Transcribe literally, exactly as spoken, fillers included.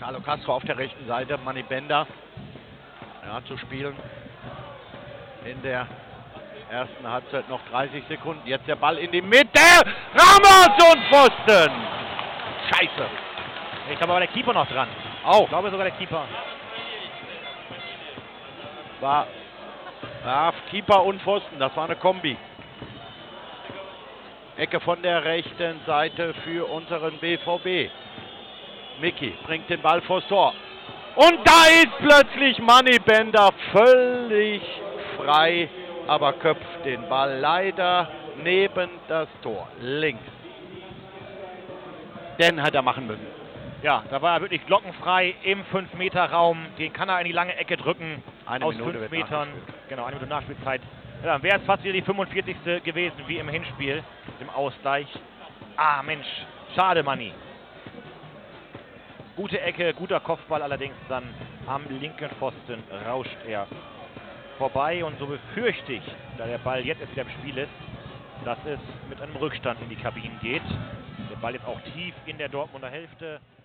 Carlo Castro auf der rechten Seite, Manny Bender ja, zu spielen. In der ersten Halbzeit noch dreißig Sekunden. Jetzt der Ball in die Mitte. Ramos und Pfosten. Scheiße. Ich glaube aber der Keeper noch dran. Auch. Ich glaube sogar der Keeper. War ja, Keeper und Pfosten. Das war eine Kombi. Ecke von der rechten Seite für unseren B V B. Mickey bringt den Ball vors Tor. Und da ist plötzlich Manny Bender völlig frei, aber köpft den Ball leider neben das Tor, links. Den hat er machen müssen. Ja, da war er wirklich glockenfrei im fünf Meter Raum. Den kann er in die lange Ecke drücken. Eine aus Minute fünf wird Metern. Genau, eine Minute Nachspielzeit. Ja, dann wäre es fast wieder die fünfundvierzigste gewesen, wie im Hinspiel, im Ausgleich. Ah, Mensch, schade, Manni. Gute Ecke, guter Kopfball, allerdings dann am linken Pfosten rauscht er vorbei. Und so befürchte ich, da der Ball jetzt erst wieder im Spiel ist, dass es mit einem Rückstand in die Kabinen geht. Der Ball jetzt auch tief in der Dortmunder Hälfte.